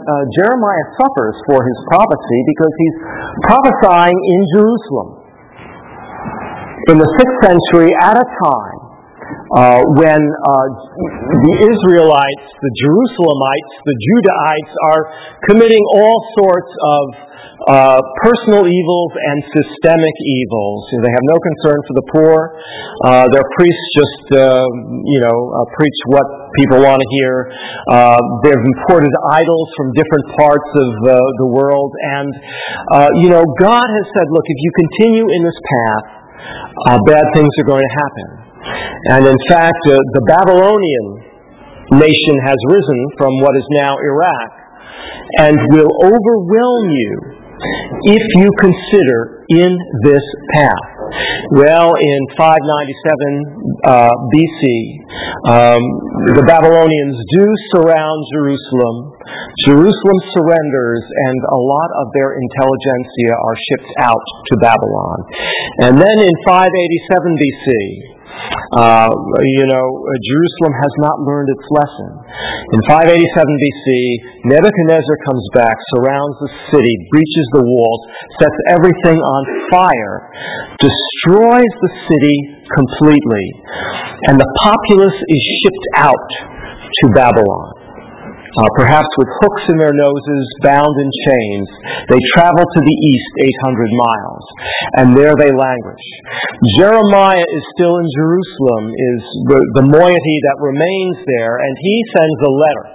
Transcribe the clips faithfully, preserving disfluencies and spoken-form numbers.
uh, Jeremiah suffers for his prophecy because he's prophesying in Jerusalem in the sixth century at a time uh, when uh, the Israelites, the Jerusalemites, the Judahites are committing all sorts of uh, personal evils and systemic evils. They have no concern for the poor. Uh, their priests just, uh, you know, uh, preach what people want to hear. Uh, they've imported idols from different parts of uh, the world. And, uh, you know, God has said, look, if you continue in this path, uh, bad things are going to happen. And in fact, uh, the Babylonian nation has risen from what is now Iraq and will overwhelm you if you consider in this path. Well, in five ninety-seven uh, B C, um, the Babylonians do surround Jerusalem. Jerusalem surrenders, and a lot of their intelligentsia are shipped out to Babylon. And then in five eighty-seven B C, Uh, you know, Jerusalem has not learned its lesson. In five eighty-seven B C, Nebuchadnezzar comes back, surrounds the city, breaches the walls, sets everything on fire, destroys the city completely, and the populace is shipped out to Babylon. Uh, perhaps with hooks in their noses, bound in chains, they travel to the east eight hundred miles, and there they languish. Jeremiah is still in Jerusalem, is the, the moiety that remains there, and he sends a letter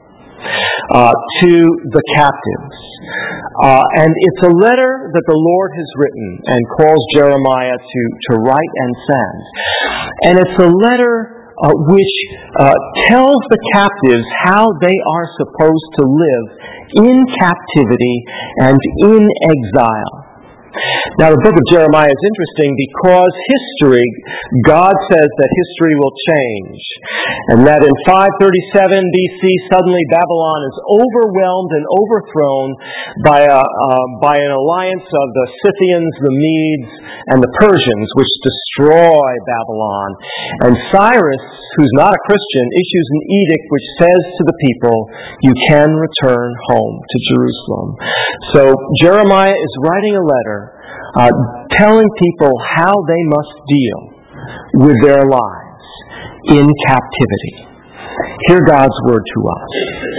uh, to the captives. Uh, and it's a letter that the Lord has written and calls Jeremiah to, to write and send. And it's a letter Uh, which uh, tells the captives how they are supposed to live in captivity and in exile. Now, the book of Jeremiah is interesting because history, God says that history will change, and that in five thirty-seven B C, suddenly Babylon is overwhelmed and overthrown by a uh, by an alliance of the Scythians, the Medes, and the Persians, which destroy Babylon. And Cyrus, who's not a Christian, issues an edict which says to the people, you can return home to Jerusalem. So Jeremiah is writing a letter uh, telling people how they must deal with their lives in captivity. Hear God's word to us.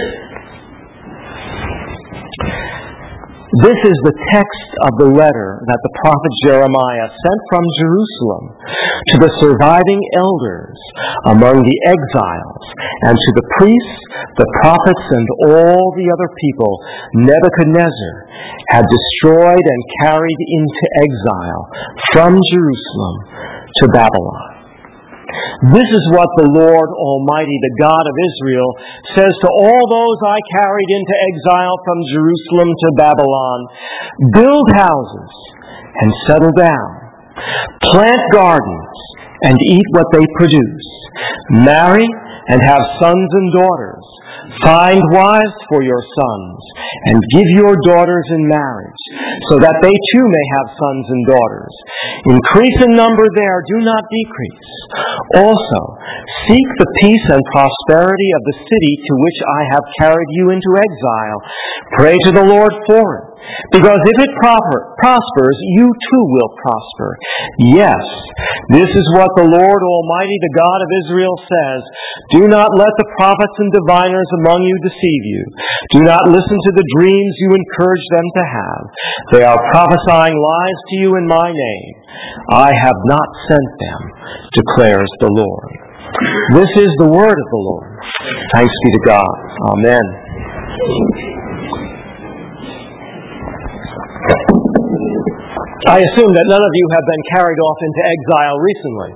This is the text of the letter that the prophet Jeremiah sent from Jerusalem to the surviving elders among the exiles, and to the priests, the prophets, and all the other people Nebuchadnezzar had destroyed and carried into exile from Jerusalem to Babylon. This is what the Lord Almighty, the God of Israel, says to all those I carried into exile from Jerusalem to Babylon. Build houses and settle down. Plant gardens and eat what they produce. Marry and have sons and daughters. Find wives for your sons, and give your daughters in marriage, so that they too may have sons and daughters. Increase in number there, do not decrease. Also, seek the peace and prosperity of the city to which I have carried you into exile. Pray to the Lord for it, because if it proper, prospers, you too will prosper. Yes, this is what the Lord Almighty, the God of Israel, says. Do not let the prophets and diviners among you deceive you. Do not listen to the dreams you encourage them to have. They are prophesying lies to you in my name. I have not sent them, declares the Lord. This is the word of the Lord. Thanks be to God. Amen. I assume that none of you have been carried off into exile recently.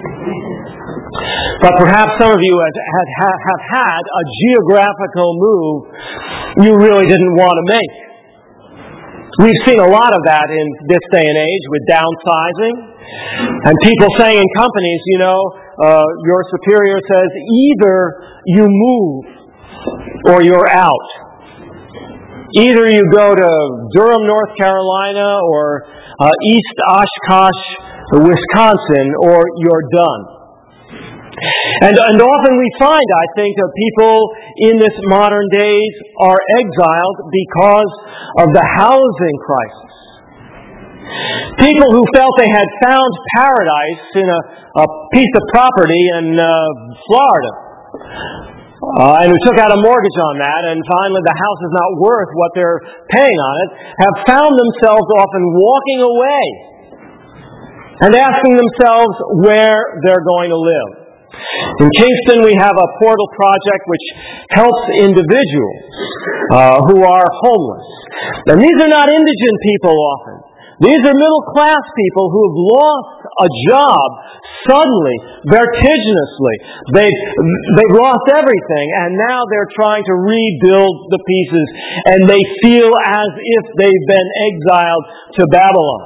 But perhaps some of you have, have, have had a geographical move you really didn't want to make. We've seen a lot of that in this day and age with downsizing. And people saying in companies, you know, uh, your superior says either you move or you're out. Either you go to Durham, North Carolina, or uh, East Oshkosh, Wisconsin, or you're done. And, and often we find, I think, that people in this modern days are exiled because of the housing crisis. People who felt they had found paradise in a, a piece of property in uh, Florida, uh, and who took out a mortgage on that, and finally the house is not worth what they're paying on it, have found themselves often walking away and asking themselves where they're going to live. In Kingston, we have a portal project which helps individuals uh, who are homeless. And these are not indigent people often. These are middle-class people who have lost a job suddenly, vertiginously. They've, they've lost everything, and now they're trying to rebuild the pieces, and they feel as if they've been exiled to Babylon.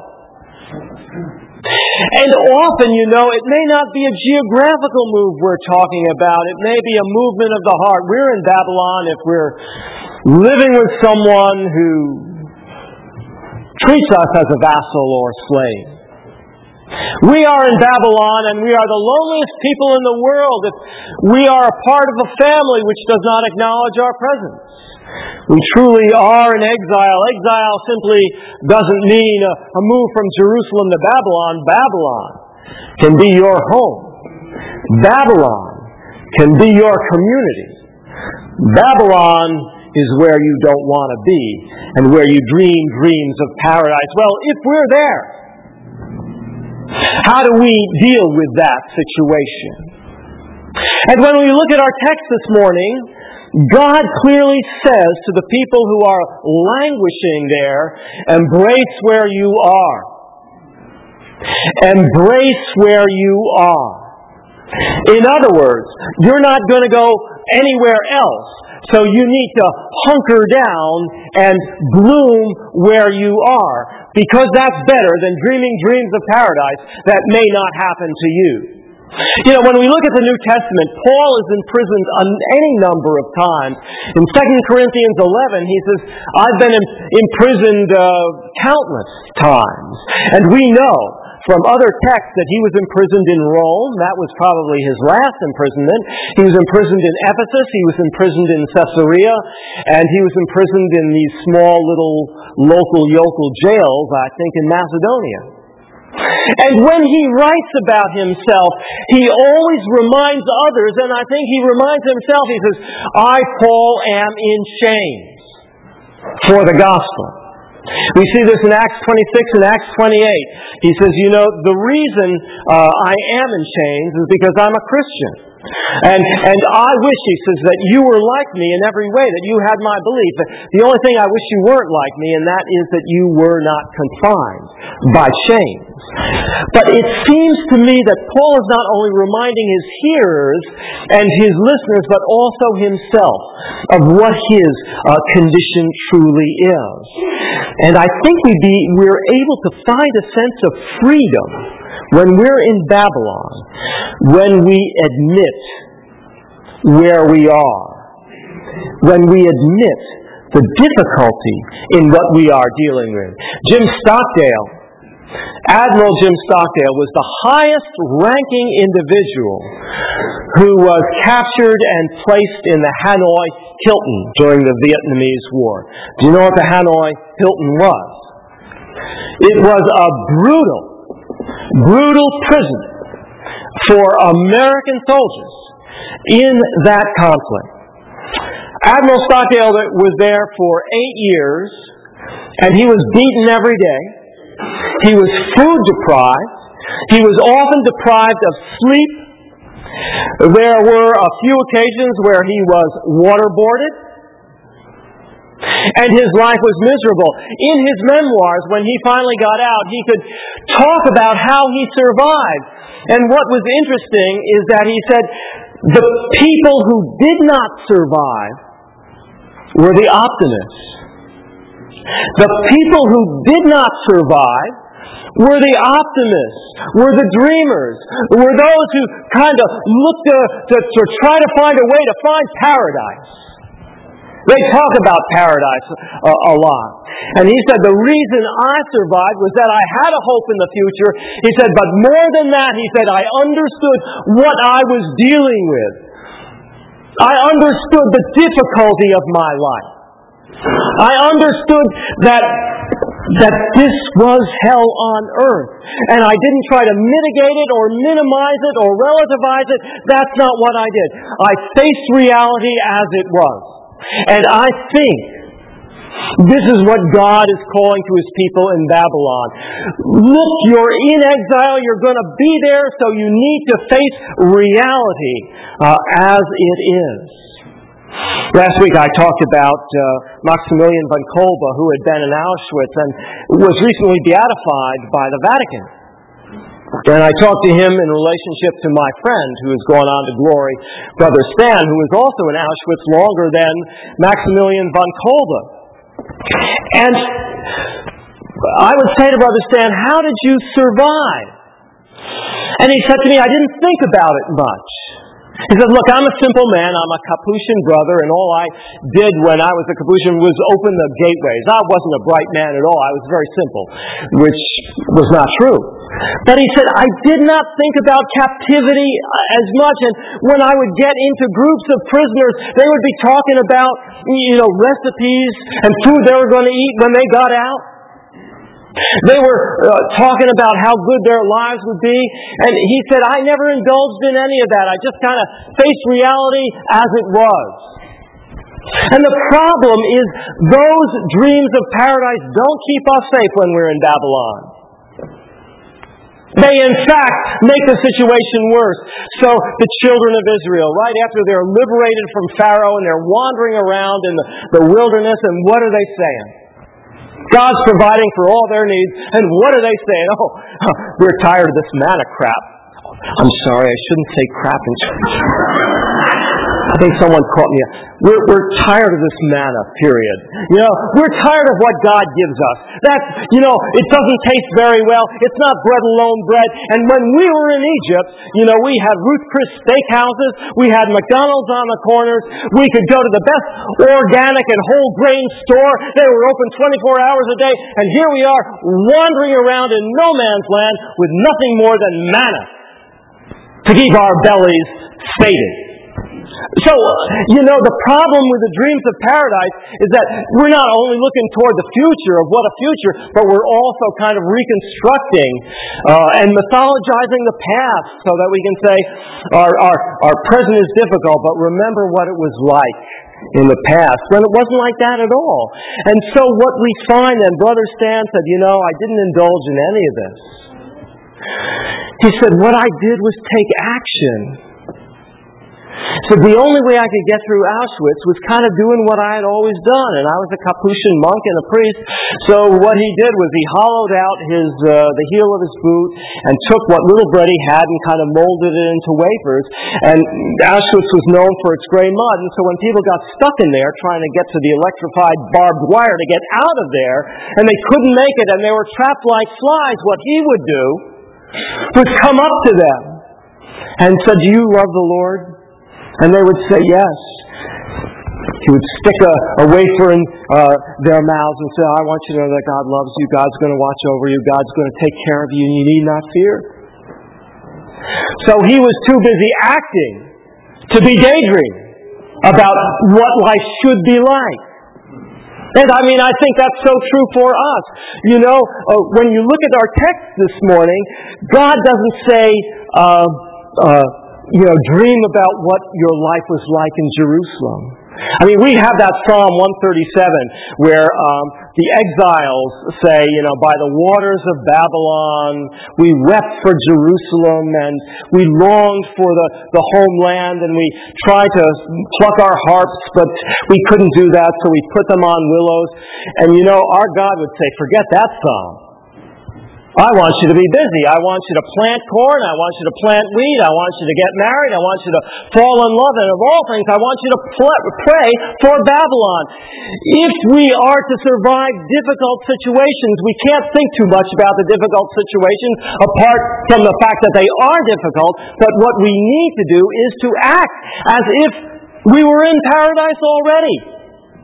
And often, you know, it may not be a geographical move we're talking about. It may be a movement of the heart. We're in Babylon if we're living with someone who treats us as a vassal or slave. We are in Babylon, and we are the loneliest people in the world if we are a part of a family which does not acknowledge our presence. We truly are in exile. Exile simply doesn't mean a, a move from Jerusalem to Babylon. Babylon can be your home. Babylon can be your community. Babylon is where you don't want to be and where you dream dreams of paradise. Well, if we're there, how do we deal with that situation? And when we look at our text this morning, God clearly says to the people who are languishing there, embrace where you are. Embrace where you are. In other words, you're not going to go anywhere else, so you need to hunker down and bloom where you are, because that's better than dreaming dreams of paradise that may not happen to you. You know, when we look at the New Testament, Paul is imprisoned on any number of times. In Second Corinthians eleven, he says, I've been imprisoned uh, countless times. And we know from other texts that he was imprisoned in Rome. That was probably his last imprisonment. He was imprisoned in Ephesus. He was imprisoned in Caesarea. And he was imprisoned in these small little local yokel jails, I think, in Macedonia. And when he writes about himself, he always reminds others, and I think he reminds himself, he says, I, Paul, am in chains for the gospel. We see this in Acts twenty-six and Acts twenty-eight. He says, you know, the reason uh, I am in chains is because I'm a Christian. And and I wish, he says, that you were like me in every way, that you had my belief. The only thing I wish you weren't like me, and that is that you were not confined by chains. But it seems to me that Paul is not only reminding his hearers and his listeners, but also himself of what his uh, condition truly is. And I think we be, we're able to find a sense of freedom when we're in Babylon, when we admit where we are, when we admit the difficulty in what we are dealing with. Jim Stockdale, Admiral Jim Stockdale, was the highest-ranking individual who was captured and placed in the Hanoi Hilton during the Vietnamese War. Do you know what the Hanoi Hilton was? It was a brutal, brutal prison for American soldiers in that conflict. Admiral Stockdale was there for eight years, and he was beaten every day. He was food deprived. He was often deprived of sleep. There were a few occasions where he was waterboarded, and his life was miserable. In his memoirs, when he finally got out, he could talk about how he survived. And what was interesting is that he said the people who did not survive were the optimists. The people who did not survive were the optimists, were the dreamers, were those who kind of looked to, to, to try to find a way to find paradise. They talk about paradise a, a lot. And he said, the reason I survived was that I had a hope in the future. He said, but more than that, he said, I understood what I was dealing with. I understood the difficulty of my life. I understood that that this was hell on earth. And I didn't try to mitigate it or minimize it or relativize it. That's not what I did. I faced reality as it was. And I think this is what God is calling to His people in Babylon. Look, you're in exile, you're going to be there, so you need to face reality uh, as it is. Last week I talked about uh, Maximilian von Kolbe, who had been in Auschwitz and was recently beatified by the Vatican. And I talked to him in relationship to my friend who has gone on to glory, Brother Stan, who was also in Auschwitz longer than Maximilian von Kolbe. And I would say to Brother Stan, how did you survive? And he said to me, I didn't think about it much. He said, look, I'm a simple man. I'm a Capuchin brother, and all I did when I was a Capuchin was open the gateways. I wasn't a bright man at all. I was very simple, which was not true. But he said, I did not think about captivity as much, and when I would get into groups of prisoners, they would be talking about, you know, recipes and food they were going to eat when they got out. They were uh, talking about how good their lives would be. And he said, I never indulged in any of that. I just kind of faced reality as it was. And the problem is those dreams of paradise don't keep us safe when we're in Babylon. They, in fact, make the situation worse. So the children of Israel, right after they're liberated from Pharaoh and they're wandering around in the, the wilderness, and what are they saying? God's providing for all their needs, and what are they saying? Oh, we're tired of this manna crap. I'm sorry, I shouldn't say crap in church. I think someone caught me. We're, we're tired of this manna, period. You know, we're tired of what God gives us. That's, you know, it doesn't taste very well. It's not bread alone bread. And when we were in Egypt, you know, we had Ruth Chris steakhouses. We had McDonald's on the corners. We could go to the best organic and whole grain store. They were open twenty-four hours a day. And here we are wandering around in no man's land with nothing more than manna to keep our bellies sated. So, you know, the problem with the dreams of paradise is that we're not only looking toward the future of what a future, but we're also kind of reconstructing uh, and mythologizing the past so that we can say our, our, our present is difficult, but remember what it was like in the past when it wasn't like that at all. And so what we find, and Brother Stan said, you know, I didn't indulge in any of this. He said, what I did was take action. So the only way I could get through Auschwitz was kind of doing what I had always done, and I was a Capuchin monk and a priest. So what he did was he hollowed out his uh, the heel of his boot and took what little bread he had and kind of molded it into wafers. And Auschwitz was known for its gray mud, and so when people got stuck in there trying to get to the electrified barbed wire to get out of there, and they couldn't make it, and they were trapped like flies, what he would do was come up to them and said, do you love the Lord? And they would say, yes. He would stick a, a wafer in uh, their mouths and say, I want you to know that God loves you. God's going to watch over you. God's going to take care of you, and you need not fear. So he was too busy acting to be daydreaming about what life should be like. And I mean, I think that's so true for us. You know, uh, when you look at our text this morning, God doesn't say, uh, uh, you know, dream about what your life was like in Jerusalem. I mean, we have that Psalm one thirty-seven where um, the exiles say, you know, by the waters of Babylon, we wept for Jerusalem, and we longed for the, the homeland, and we tried to pluck our harps, but we couldn't do that, so we put them on willows. And, you know, our God would say, forget that psalm. I want you to be busy. I want you to plant corn. I want you to plant wheat. I want you to get married. I want you to fall in love. And of all things, I want you to pl- pray for Babylon. If we are to survive difficult situations, we can't think too much about the difficult situations apart from the fact that they are difficult. But what we need to do is to act as if we were in paradise already.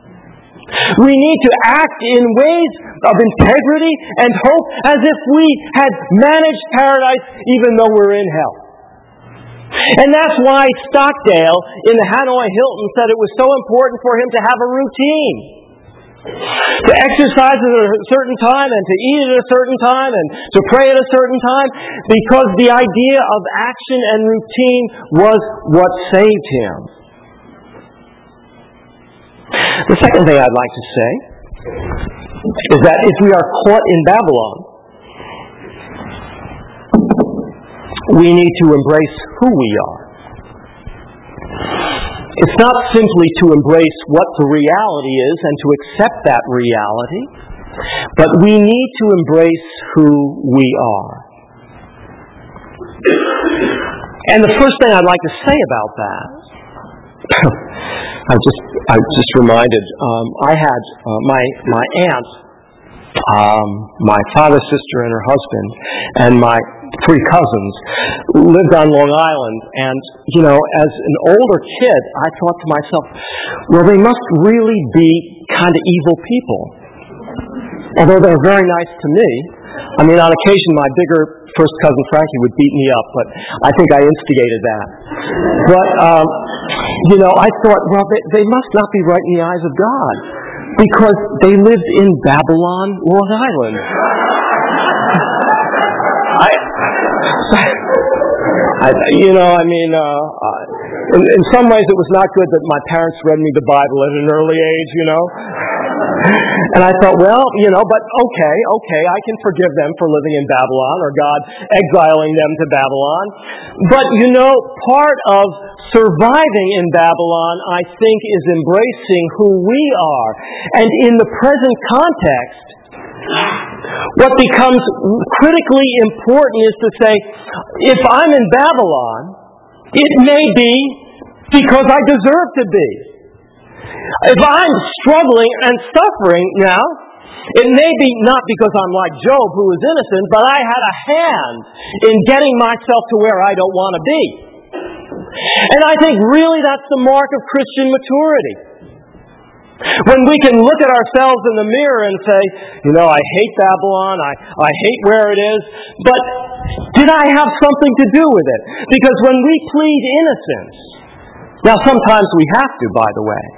We need to act in ways of integrity and hope as if we had managed paradise even though we're in hell. And that's why Stockdale in the Hanoi Hilton said it was so important for him to have a routine. To exercise at a certain time and to eat at a certain time and to pray at a certain time, because the idea of action and routine was what saved him. The second thing I'd like to say is that if we are caught in Babylon, we need to embrace who we are. It's not simply to embrace what the reality is and to accept that reality, but we need to embrace who we are. And the first thing I'd like to say about that, I just I just reminded, um, I had uh, my my aunt, um, my father's sister and her husband, and my three cousins lived on Long Island. And, you know, as an older kid, I thought to myself, well, they must really be kind of evil people. Although they're very nice to me. I mean, on occasion, my bigger first cousin Frankie would beat me up, but I think I instigated that. But, um, you know, I thought, well, they, they must not be right in the eyes of God, because they lived in Babylon, Long Island. I, I, you know, I mean, uh, uh, in, in some ways it was not good that my parents read me the Bible at an early age, you know. And I thought, well, you know, but okay, okay, I can forgive them for living in Babylon, or God exiling them to Babylon. But, you know, part of surviving in Babylon, I think, is embracing who we are. And in the present context, what becomes critically important is to say, if I'm in Babylon, it may be because I deserve to be. If I'm struggling and suffering now, it may be not because I'm like Job, who was innocent, but I had a hand in getting myself to where I don't want to be. And I think really that's the mark of Christian maturity. When we can look at ourselves in the mirror and say, you know, I hate Babylon, I, I hate where it is, but did I have something to do with it? Because when we plead innocence, now sometimes we have to, by the way,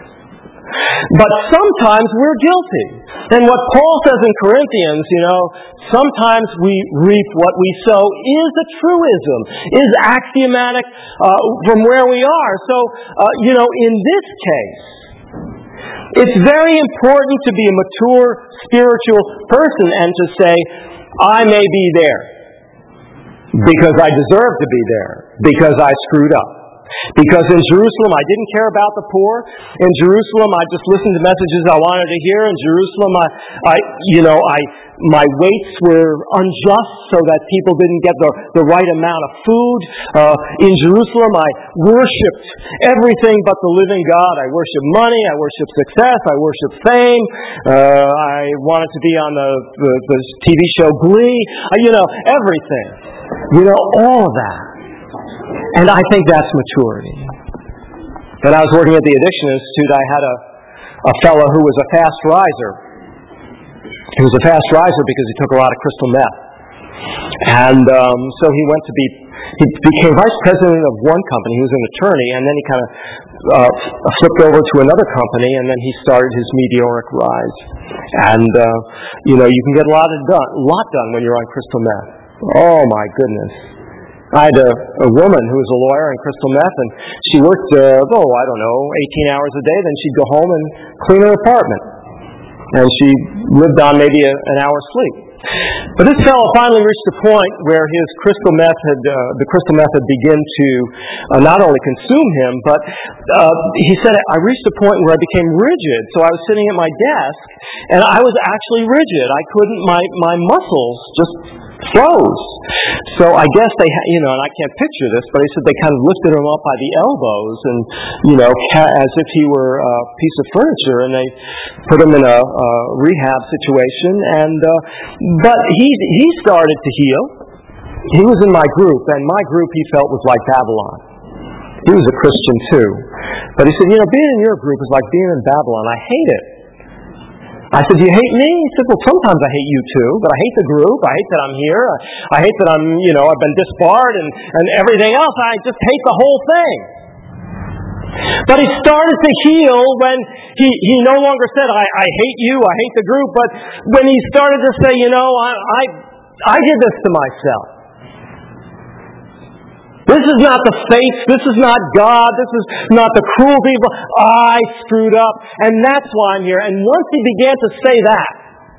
but sometimes we're guilty. And what Paul says in Corinthians, you know, sometimes we reap what we sow, is a truism, is axiomatic uh, from where we are. So, uh, you know, in this case, it's very important to be a mature spiritual person and to say, I may be there because I deserve to be there, because I screwed up. Because in Jerusalem, I didn't care about the poor. In Jerusalem, I just listened to messages I wanted to hear. In Jerusalem, I, I you know, I my weights were unjust so that people didn't get the, the right amount of food. Uh, in Jerusalem, I worshipped everything but the living God. I worshipped money. I worshipped success. I worshipped fame. Uh, I wanted to be on the, the, the T V show Glee. Uh, you know, everything. You know, all of that. And I think that's maturity. When I was working at the Addiction Institute, I had a, a fellow who was a fast riser. He was a fast riser because he took a lot of crystal meth. And um, so he went to be, he became vice president of one company. He was an attorney, and then he kind of uh, flipped over to another company, and then he started his meteoric rise. And, uh, you know, you can get a lot, of done, a lot done when you're on crystal meth. Oh, my goodness. I had a, a woman who was a lawyer in crystal meth, and she worked, uh, oh, I don't know, eighteen hours a day. Then she'd go home and clean her apartment. And she lived on maybe a, an hour's sleep. But this fellow finally reached a point where his crystal meth had, uh, the crystal meth had begun to uh, not only consume him, but uh, he said, I reached a point where I became rigid. So I was sitting at my desk, and I was actually rigid. I couldn't, my, my muscles just froze. So I guess they, ha- you know, and I can't picture this, but he said they kind of lifted him up by the elbows and, you know, ca- as if he were a piece of furniture, and they put him in a, a rehab situation. And uh, but he he started to heal. He was in my group, and my group he felt was like Babylon. He was a Christian too, but he said, you know, being in your group is like being in Babylon. I hate it. I said, "Do you hate me?" He said, "Well, sometimes I hate you too, but I hate the group. I hate that I'm here. I hate that I'm, you know, I've been disbarred and, and everything else. I just hate the whole thing." But he started to heal when he, he no longer said, I, I hate you, I hate the group, but when he started to say, you know, I, I, I did this to myself. This is not the faith, this is not God, this is not the cruel people. I screwed up, and that's why I'm here. And once he began to say that,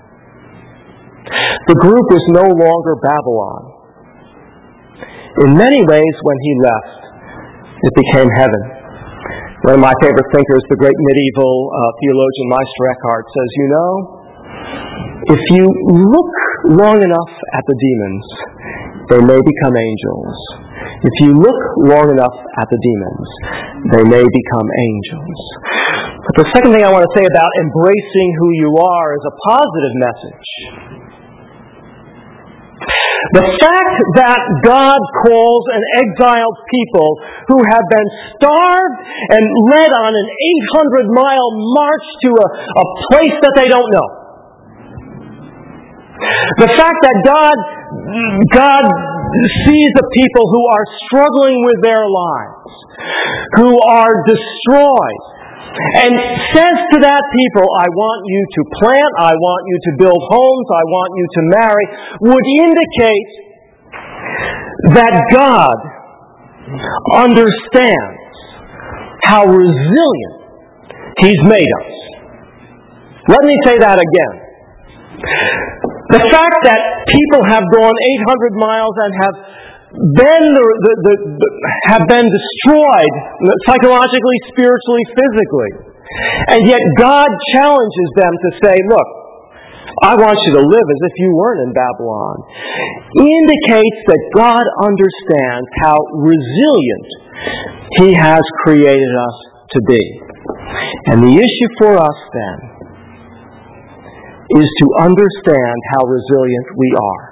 the group was no longer Babylon. In many ways, when he left, it became heaven. One of my favorite thinkers, the great medieval uh, theologian Meister Eckhart, says, you know, if you look long enough at the demons, they may become angels. If you look long enough at the demons, they may become angels. But the second thing I want to say about embracing who you are is a positive message. The fact that God calls an exiled people who have been starved and led on an eight hundred mile march to a, a place that they don't know. The fact that God, God sees the people who are struggling with their lives, who are destroyed, and says to that people, I want you to plant, I want you to build homes, I want you to marry, would indicate that God understands how resilient He's made us. Let me say that again. The fact that people have gone eight hundred miles and have been the, the, the, the, have been destroyed psychologically, spiritually, physically, and yet God challenges them to say, look, I want you to live as if you weren't in Babylon, indicates that God understands how resilient He has created us to be. And the issue for us then is to understand how resilient we are.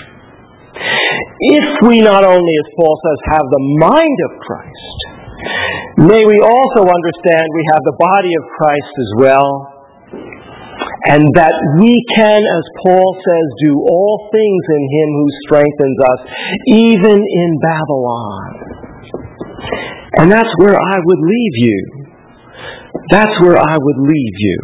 If we not only, as Paul says, have the mind of Christ, may we also understand we have the body of Christ as well, and that we can, as Paul says, do all things in Him who strengthens us, even in Babylon. And that's where I would leave you. That's where I would leave you.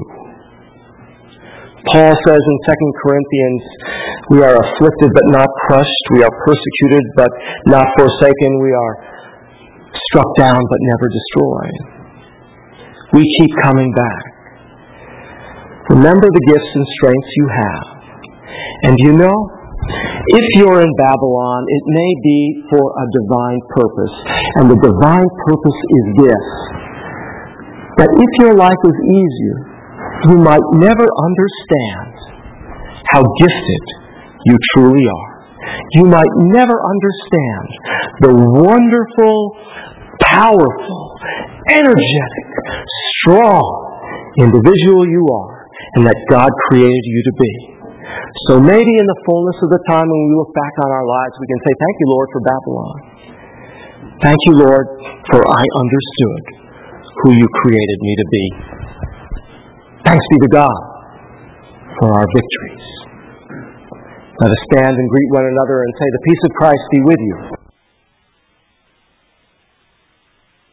Paul says in Second Corinthians, we are afflicted but not crushed. We are persecuted but not forsaken. We are struck down but never destroyed. We keep coming back. Remember the gifts and strengths you have. And you know, if you're in Babylon, it may be for a divine purpose. And the divine purpose is this: that if your life is easier, you might never understand how gifted you truly are. You might never understand the wonderful, powerful, energetic, strong individual you are, and that God created you to be. So maybe in the fullness of the time when we look back on our lives, we can say, thank you, Lord, for Babylon. Thank you, Lord, for I understood who you created me to be. Thanks be to God for our victories. Let us stand and greet one another and say, the peace of Christ be with you.